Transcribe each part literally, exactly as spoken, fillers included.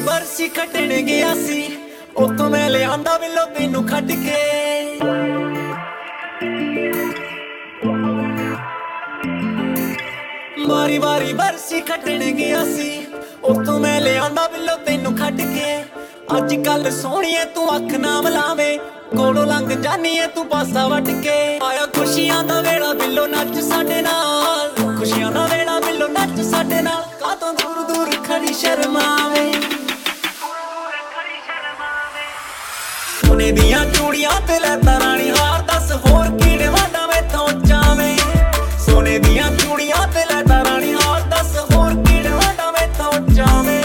ਬਰਸੀ ਖੱਟਣ ਗਿਆ ਸੀ, ਉੱਥੋਂ ਮੈਂ ਲਿਆਂਦਾ ਬਿੱਲੋ ਤੈਨੂੰ ਖੱਟ ਕੇ। ਵਾਰੀ ਵਾਰੀ ਬਰਸੀ ਖੱਟਣ ਗਿਆ ਸੀ, ਉੱਥੋਂ ਮੈਂ ਲਿਆਂਦਾ ਬਿੱਲੋ ਤੈਨੂੰ ਖੱਟ ਕੇ। ਅੱਜ ਕੱਲ ਸੋਹਣੀਏ ਤੂੰ ਅੱਖ ਨਾ ਮਿਲਾਵੇਂ, ਕੋਲੋਂ ਲੰਘ ਜਾਨੀ ਏ ਤੂੰ ਪਾਸਾ ਵੱਟ ਕੇ। ਆਇਆ ਖੁਸ਼ੀਆਂ ਦਾ ਵੇਲਾ ਬਿੱਲੋ ਨੱਚ ਸਾਡੇ ਨਾਲ, ਖੁਸ਼ੀਆਂ ਦਾ ਵੇਲਾ ਬਿੱਲੋ ਨੱਚ ਸਾਡੇ ਨਾਲ। ਕਾਤੋਂ ਦੂਰ ਦੂਰ ਖੜੀ ਸ਼ਰਮਾਵੇ, ਸੋਨੇ ਦੀਆਂ ਚੂੜੀਆਂ ਤੇ ਲੈਤਾ ਰਾਣੀ ਹਾਰ, ਦੱਸ ਹੋਰ ਕੀ ਡਿਮਾਂਡਾਂ ਮੈਥੋਂ ਚਾਵੇਂ। ਸੋਨੇ ਦੀਆਂ ਚੂੜੀਆਂ ਤੇ ਲੈਤਾ ਰਾਣੀ ਹਾਰ, ਦੱਸ ਹੋਰ ਕੀ ਡਿਮਾਂਡਾਂ ਮੈਥੋਂ ਚਾਵੇਂ।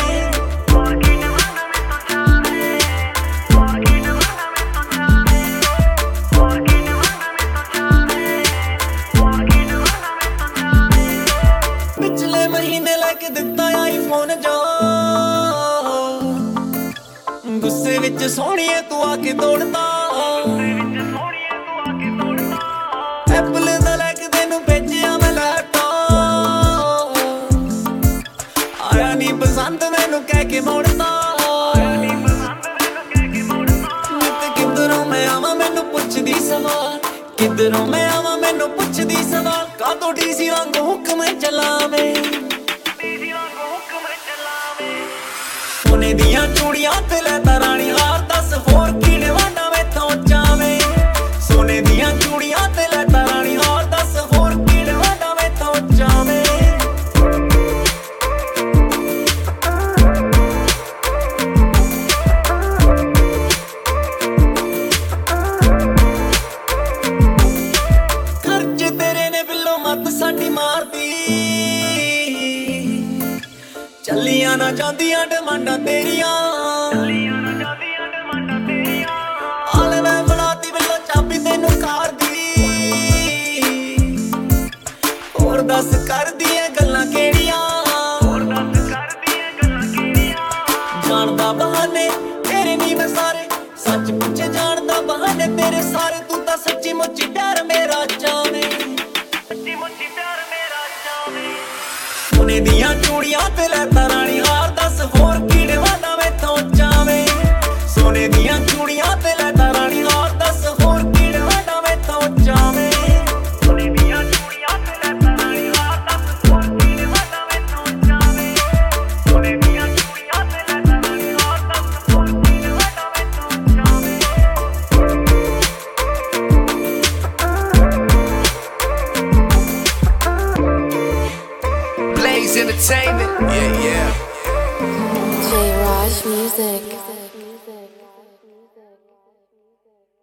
ਪਿਛਲੇ ਮਹੀਨੇ ਲੈ ਕੇ ਦਿੱਤਾ ਆਈਫੋਨ ਜੋ, ਗੁੱਸੇ ਵਿੱਚ ਸੋਹਣੀਏ ਤੂੰ ਆ ਕੇ ਤੋੜਦਾ। ਐਪਲ ਦਾ ਲੈ ਕੇ ਤੈਨੂੰ ਭੇਜਿਆ ਮੈਂ ਲੈਪਟਾਪ, ਆਇਆ ਨੀ ਪਸੰਦ ਮੈਨੂੰ ਕਹਿ ਕੇ ਮੋੜਦਾ। ਨਿੱਤ ਕਿੱਧਰੋਂ ਮੈਂ ਆਵਾਂ ਮੈਨੂੰ ਪੁੱਛਦੀ ਸਵਾਲ, ਕਿੱਧਰੋਂ ਮੈਂ ਆਵਾਂ ਮੈਨੂੰ ਪੁੱਛਦੀ ਸਵਾਲ। ਕਾਤੋਂ ਡੀਸੀ ਵਾਂਗੂ ਹੁਕਮ ਚਲਾਵੇਂ, ਸੋਨੇ ਦੀਆਂ ਚੂੜੀਆਂ ਤੇ ਲੈਤਾ ਰਾਣੀ ਹਾਰ, ਦੱਸ ਹੋਰ ਕੀ ਡਿਮਾਂਡਾਂ ਮੈਥੋਂ ਚਾਵੇਂ। ਸੋਨੇ ਦੀਆਂ ਚੂੜੀਆਂ ਤੇ ਲੈਤਾ ਰਾਣੀ ਹਾਰ, ਦੱਸ ਹੋਰ ਕੀ ਡਿਮਾਂਡਾਂ ਮੈਥੋਂ ਚਾਵੇਂ। ਖਰਚ ਤੇਰੇ ਨੇ ਬਿੱਲੋ ਮੱਤ ਸਾਡੀ ਮਾਰਦੀ, ਚੱਲੀਆਂ ਨਾ ਜਾਂਦੀਆਂ ਡਿਮਾਂਡਾਂ ਤੇਰੀਆਂ। ਆਲੇ ਮੈਂ ਬਣਾਤੀ ਬਿੱਲੋ ਚਾਬੀ ਤੈਨੂੰ ਕਾਰ ਦੀ, ਹੋਰ ਦੱਸ ਕਰਦੀ ਐ ਗੱਲਾਂ ਕਿਹੜੀਆਂ। ਜਾਣਦਾ ਬਹਾਨੇ ਤੇਰੇ ਨੀ ਮੈਂ ਸਾਰੇ, ਸੱਚ ਪੁੱਛੇ ਜਾਣਦਾ ਬਹਾਨੇ ਤੇਰੇ ਸਾਰੇ। ਤੂੰ ਤਾਂ ਸੱਚੀ ਮੁੱਚੀ ਪਿਆਰ ਮੇਰਾ ਚਾਵੇਂ, ਸੋਨੇ ਦੀਆਂ ਚੂੜੀਆਂ ਤੇ ਲੈਤਾ ਰਾਣੀ ਹਾਰ, ਦੱਸ ਹੋਰ ਕੀ ਡਿਮਾਂਡਾਂ ਮੈਥੋਂ ਚਾਵੇਂ। ਸੋਨੇ ਦੀਆਂ ਚੂੜੀਆਂ ਤੇ ਲੈਤਾ ਰਾਣੀ ਹਾਰ, ਦੱਸ ਹੋਰ ਕੀ ਡਿਮਾਂਡਾਂ ਮੈਥੋਂ ਚਾਵੇਂ। ਸੋਨੇ ਦੀਆਂ ਚੂੜੀਆਂ ਤੇ ਲੈਤਾ ਰਾਣੀ ਹਾਰ, ਦੱਸ ਹੋਰ ਕੀ ਡਿਮਾਂਡਾਂ ਮੈਥੋਂ ਚਾਵੇਂ। ਸੋਨੇ ਦੀਆਂ ਚੂੜੀਆਂ ਤੇ ਲੈਤਾ ਰਾਣੀ ਹਾਰ, ਦੱਸ ਹੋਰ ਕੀ ਡਿਮਾਂਡਾਂ ਮੈਥੋਂ ਚਾਵੇਂ। Blaze Entertainment, yeah, yeah. J Raj Music.